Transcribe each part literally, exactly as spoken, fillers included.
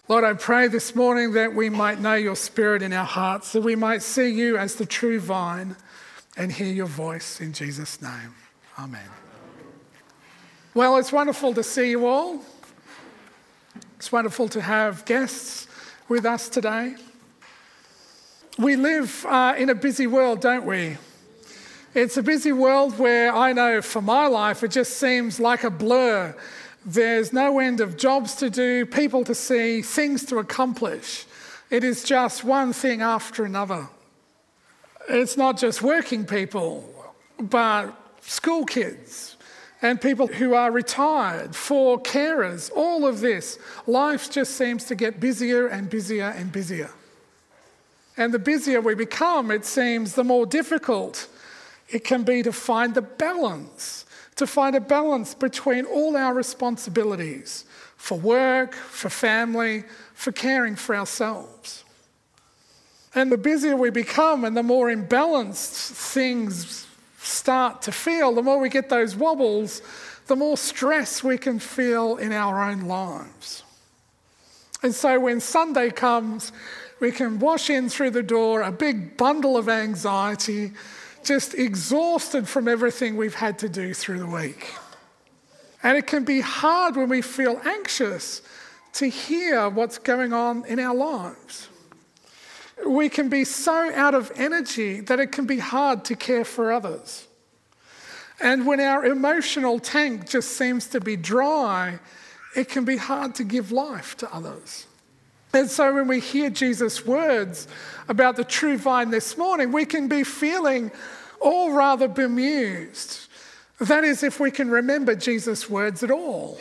Lord, I pray this morning that we might know your Spirit in our hearts, that we might see you as the true vine and hear your voice in Jesus' name. Amen. Well, it's wonderful to see you all. It's wonderful to have guests with us today. We live uh, in a busy world, don't we? It's a busy world where I know for my life it just seems like a blur. There's no end of jobs to do, people to see, things to accomplish. It is just one thing after another. It's not just working people, but school kids and people who are retired, for carers, all of this. Life just seems to get busier and busier and busier. And the busier we become, it seems, the more difficult it can be to find the balance. To find a balance between all our responsibilities for work, for family, for caring for ourselves. And the busier we become and the more imbalanced things start to feel, the more we get those wobbles, the more stress we can feel in our own lives. And so when Sunday comes, we can wash in through the door a big bundle of anxiety, just exhausted from everything we've had to do through the week. And it can be hard when we feel anxious to hear what's going on in our lives. We can be so out of energy that it can be hard to care for others. And when our emotional tank just seems to be dry, it can be hard to give life to others. And so when we hear Jesus' words about the true vine this morning, we can be feeling all rather bemused. That is, if we can remember Jesus' words at all.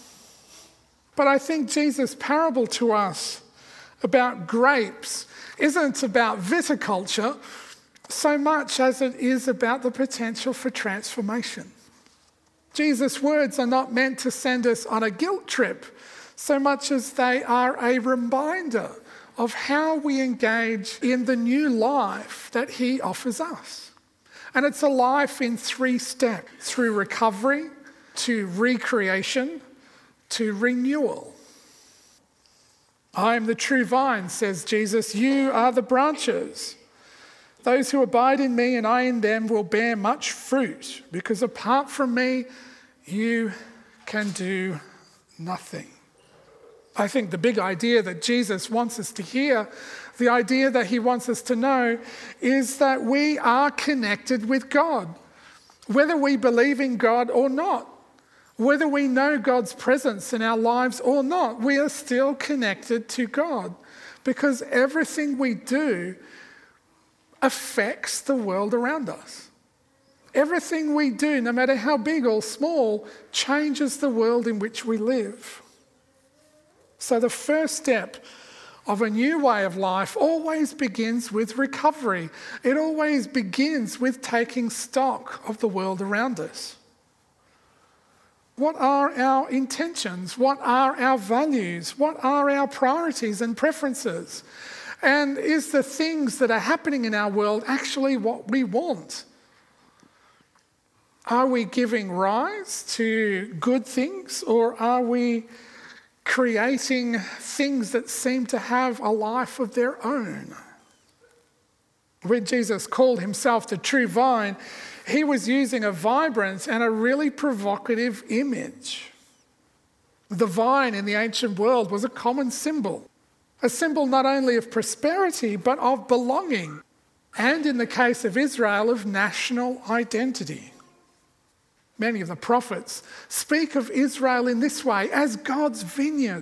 But I think Jesus' parable to us about grapes isn't about viticulture so much as it is about the potential for transformation. Jesus' words are not meant to send us on a guilt trip so much as they are a reminder of how we engage in the new life that he offers us. And it's a life in three steps, through recovery, to recreation, to renewal. I am the true vine, says Jesus. You are the branches. Those who abide in me and I in them will bear much fruit, because apart from me, you can do nothing. I think the big idea that Jesus wants us to hear, the idea that he wants us to know, is that we are connected with God, whether we believe in God or not, whether we know God's presence in our lives or not, we are still connected to God, because everything we do affects the world around us. Everything we do, no matter how big or small, changes the world in which we live. So the first step of a new way of life always begins with recovery. It always begins with taking stock of the world around us. What are our intentions? What are our values? What are our priorities and preferences? And is the things that are happening in our world actually what we want? Are we giving rise to good things, or are we creating things that seem to have a life of their own? When Jesus called himself the true vine, he was using a vibrant and a really provocative image. The vine in the ancient world was a common symbol, a symbol not only of prosperity but of belonging, and in the case of Israel, of national identity. Many of the prophets speak of Israel in this way, as God's vineyard.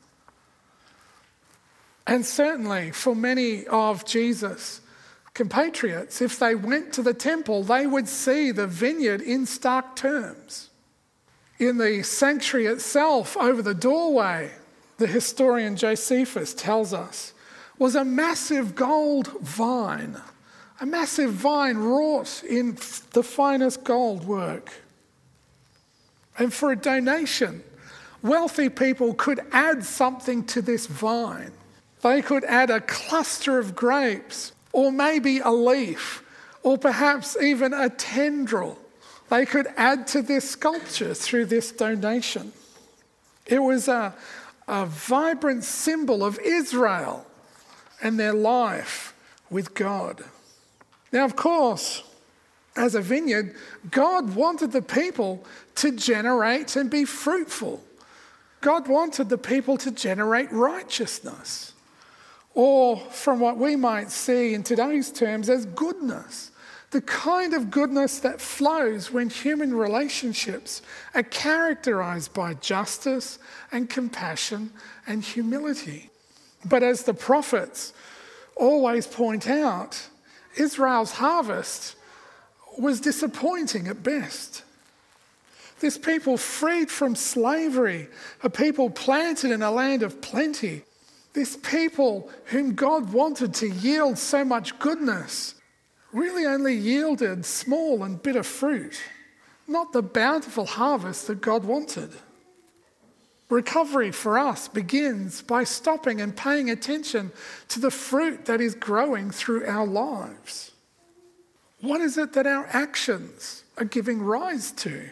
And certainly for many of Jesus' compatriots, if they went to the temple, they would see the vineyard in stark terms. In the sanctuary itself, over the doorway, the historian Josephus tells us, was a massive gold vine, a massive vine wrought in the finest gold work. And for a donation, wealthy people could add something to this vine. They could add a cluster of grapes, or maybe a leaf, or perhaps even a tendril. They could add to this sculpture through this donation. It was a, a vibrant symbol of Israel and their life with God. Now, of course, as a vineyard, God wanted the people to generate and be fruitful. God wanted the people to generate righteousness, or from what we might see in today's terms as goodness, the kind of goodness that flows when human relationships are characterized by justice and compassion and humility. But as the prophets always point out, Israel's harvest was disappointing at best. This people freed from slavery, a people planted in a land of plenty, this people whom God wanted to yield so much goodness, really only yielded small and bitter fruit, not the bountiful harvest that God wanted. Recovery for us begins by stopping and paying attention to the fruit that is growing through our lives. What is it that our actions are giving rise to?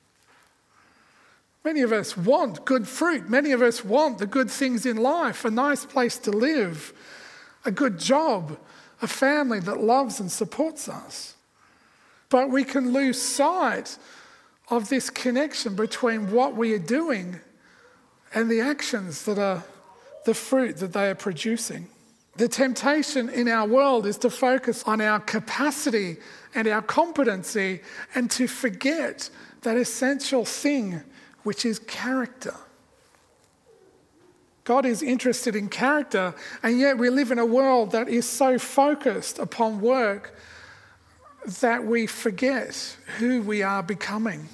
Many of us want good fruit. Many of us want the good things in life, a nice place to live, a good job, a family that loves and supports us. But we can lose sight of this connection between what we are doing and the actions that are the fruit that they are producing. The temptation in our world is to focus on our capacity and our competency and to forget that essential thing, which is character. God is interested in character, and yet we live in a world that is so focused upon work that we forget who we are becoming.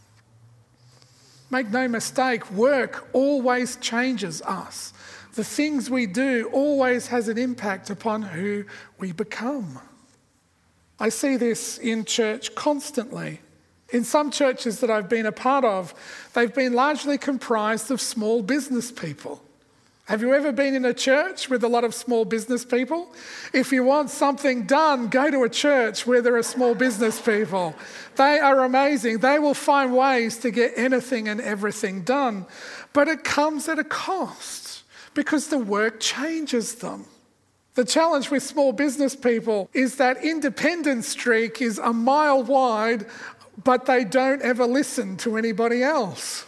Make no mistake, work always changes us. The things we do always has an impact upon who we become. I see this in church constantly. In some churches that I've been a part of, they've been largely comprised of small business people. Have you ever been in a church with a lot of small business people? If you want something done, go to a church where there are small business people. They are amazing. They will find ways to get anything and everything done. But it comes at a cost because the work changes them. The challenge with small business people is that independent streak is a mile wide, but they don't ever listen to anybody else.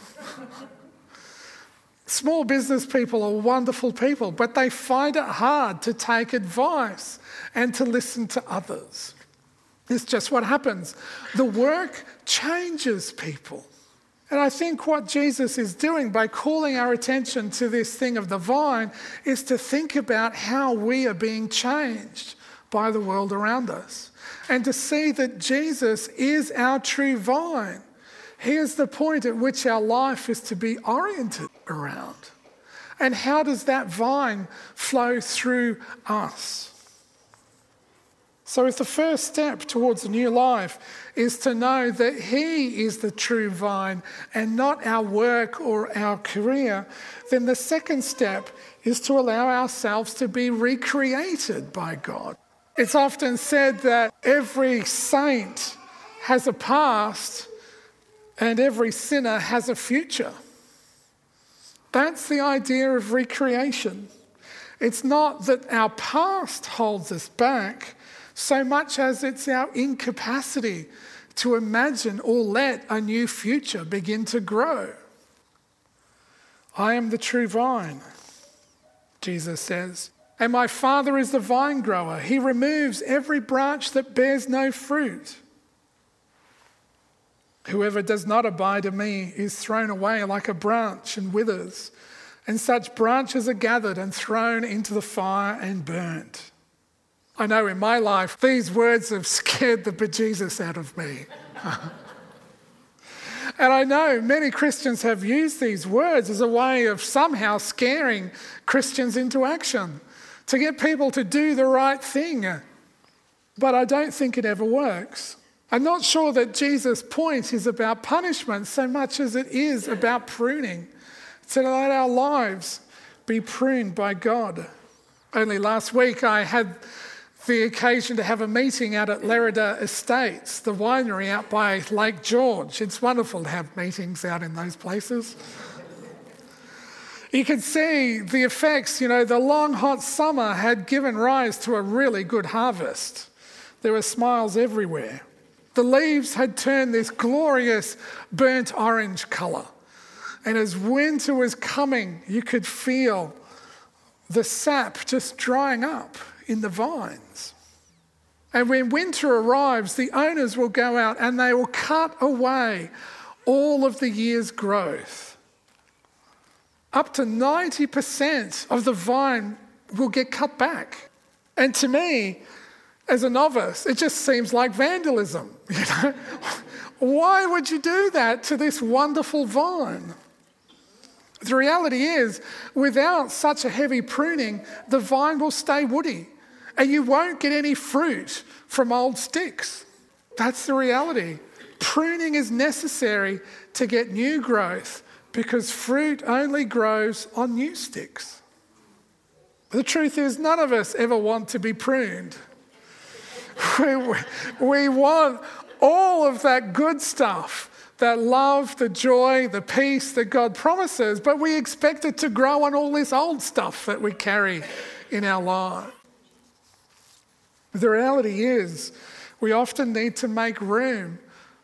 Small business people are wonderful people, but they find it hard to take advice and to listen to others. It's just what happens. The work changes people. And I think what Jesus is doing by calling our attention to this thing of the vine is to think about how we are being changed by the world around us, and to see that Jesus is our true vine. He is the point at which our life is to be oriented around. And how does that vine flow through us? So if the first step towards a new life is to know that He is the true vine and not our work or our career, then the second step is to allow ourselves to be recreated by God. It's often said that every saint has a past and every sinner has a future. That's the idea of recreation. It's not that our past holds us back so much as it's our incapacity to imagine or let a new future begin to grow. I am the true vine, Jesus says, and my Father is the vine grower. He removes every branch that bears no fruit. Whoever does not abide in me is thrown away like a branch and withers, and such branches are gathered and thrown into the fire and burnt. I know in my life, these words have scared the bejesus out of me. And I know many Christians have used these words as a way of somehow scaring Christians into action, to get people to do the right thing. But I don't think it ever works. I'm not sure that Jesus' point is about punishment so much as it is about pruning, to let our lives be pruned by God. Only last week I had the occasion to have a meeting out at Lerida Estates, the winery out by Lake George. It's wonderful to have meetings out in those places. You could see the effects. You know, the long hot summer had given rise to a really good harvest. There were smiles everywhere. The leaves had turned this glorious burnt orange colour. And as winter was coming, you could feel the sap just drying up in the vines. And when winter arrives, the owners will go out and they will cut away all of the year's growth. Up to ninety percent of the vine will get cut back. And to me, as a novice, it just seems like vandalism. You know? Why would you do that to this wonderful vine? The reality is, without such a heavy pruning, the vine will stay woody and you won't get any fruit from old sticks. That's the reality. Pruning is necessary to get new growth because fruit only grows on new sticks. The truth is, none of us ever want to be pruned. We, we want all of that good stuff, that love, the joy, the peace that God promises, but we expect it to grow on all this old stuff that we carry in our lives. The reality is, we often need to make room.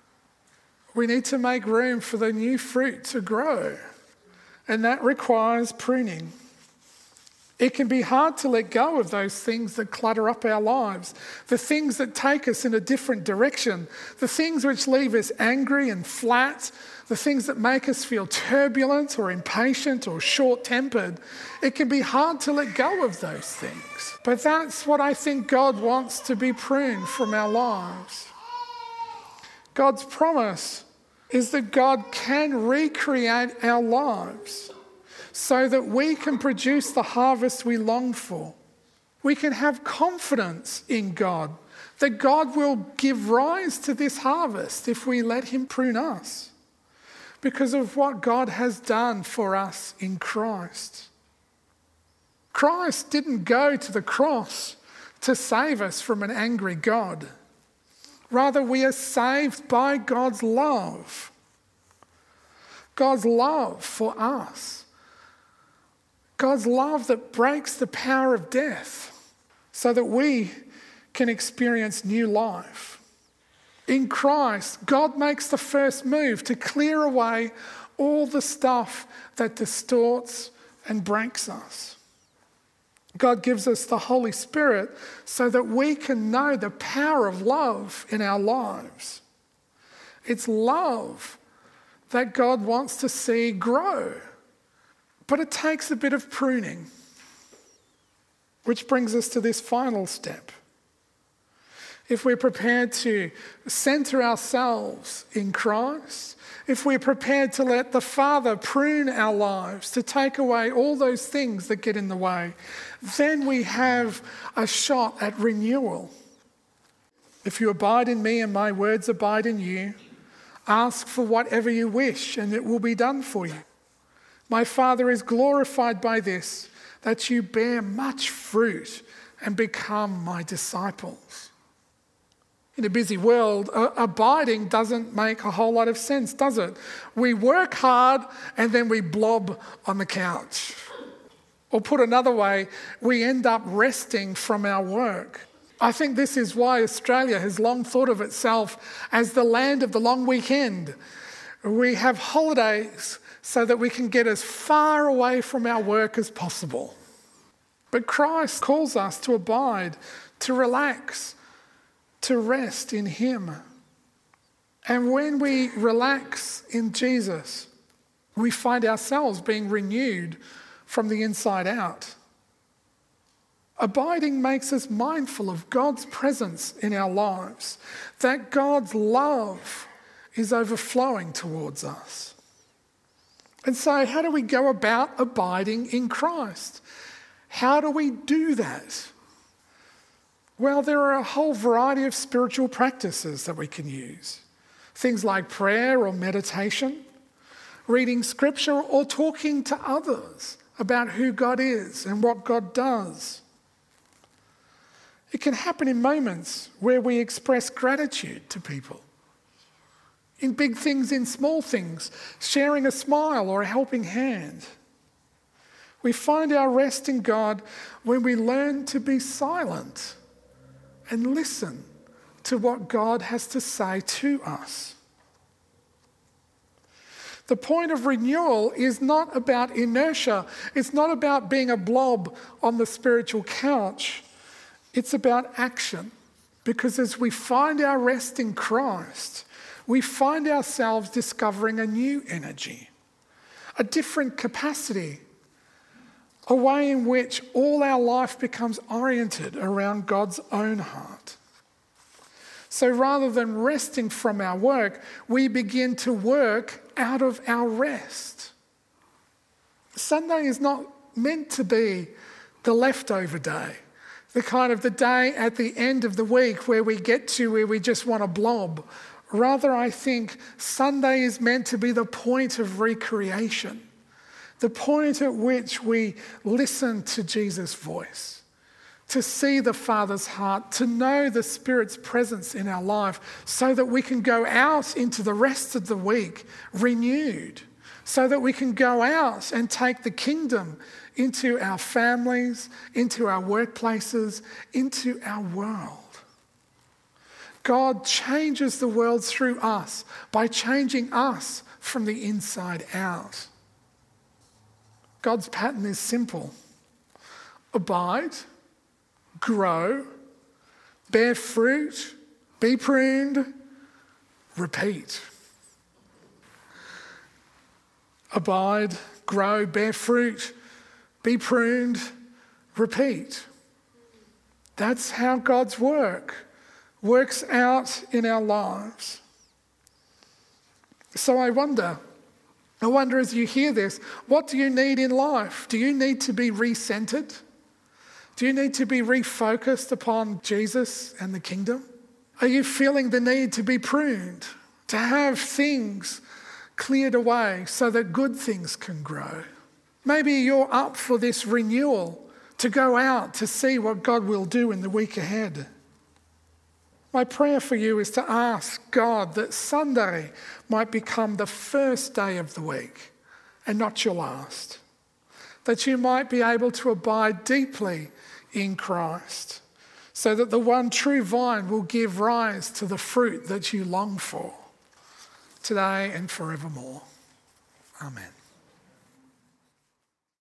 We need to make room for the new fruit to grow, and that requires pruning. It can be hard to let go of those things that clutter up our lives, the things that take us in a different direction, the things which leave us angry and flat, the things that make us feel turbulent or impatient or short-tempered. It can be hard to let go of those things. But that's what I think God wants to be pruned from our lives. God's promise is that God can recreate our lives so that we can produce the harvest we long for. We can have confidence in God, that God will give rise to this harvest if we let him prune us, because of what God has done for us in Christ. Christ didn't go to the cross to save us from an angry God. Rather, we are saved by God's love. God's love for us. God's love that breaks the power of death so that we can experience new life. In Christ, God makes the first move to clear away all the stuff that distorts and breaks us. God gives us the Holy Spirit so that we can know the power of love in our lives. It's love that God wants to see grow. But it takes a bit of pruning, which brings us to this final step. If we're prepared to center ourselves in Christ, if we're prepared to let the Father prune our lives, to take away all those things that get in the way, then we have a shot at renewal. If you abide in me and my words abide in you, ask for whatever you wish and it will be done for you. My Father is glorified by this, that you bear much fruit and become my disciples. In a busy world, uh, abiding doesn't make a whole lot of sense, does it? We work hard and then we blob on the couch. Or put another way, we end up resting from our work. I think this is why Australia has long thought of itself as the land of the long weekend. We have holidays so that we can get as far away from our work as possible. But Christ calls us to abide, to relax, to rest in him. And when we relax in Jesus, we find ourselves being renewed from the inside out. Abiding makes us mindful of God's presence in our lives, that God's love is overflowing towards us. And so how do we go about abiding in Christ? How do we do that? Well, there are a whole variety of spiritual practices that we can use. Things like prayer or meditation, reading scripture, or talking to others about who God is and what God does. It can happen in moments where we express gratitude to people. In big things, in small things, sharing a smile or a helping hand. We find our rest in God when we learn to be silent and listen to what God has to say to us. The point of renewal is not about inertia. It's not about being a blob on the spiritual couch. It's about action. Because as we find our rest in Christ, we find ourselves discovering a new energy, a different capacity, a way in which all our life becomes oriented around God's own heart. So rather than resting from our work, we begin to work out of our rest. Sunday is not meant to be the leftover day, the kind of the day at the end of the week where we get to where we just want to blob. Rather, I think Sunday is meant to be the point of recreation, the point at which we listen to Jesus' voice, to see the Father's heart, to know the Spirit's presence in our life so that we can go out into the rest of the week renewed, so that we can go out and take the kingdom into our families, into our workplaces, into our world. God changes the world through us by changing us from the inside out. God's pattern is simple. Abide, grow, bear fruit, be pruned, repeat. Abide, grow, bear fruit, be pruned, repeat. That's how God's work works out in our lives. So I wonder, I wonder as you hear this, what do you need in life? Do you need to be recentered? Do you need to be refocused upon Jesus and the kingdom? Are you feeling the need to be pruned, to have things cleared away so that good things can grow? Maybe you're up for this renewal to go out to see what God will do in the week ahead. My prayer for you is to ask God that Sunday might become the first day of the week and not your last. That you might be able to abide deeply in Christ so that the one true vine will give rise to the fruit that you long for today and forevermore. Amen.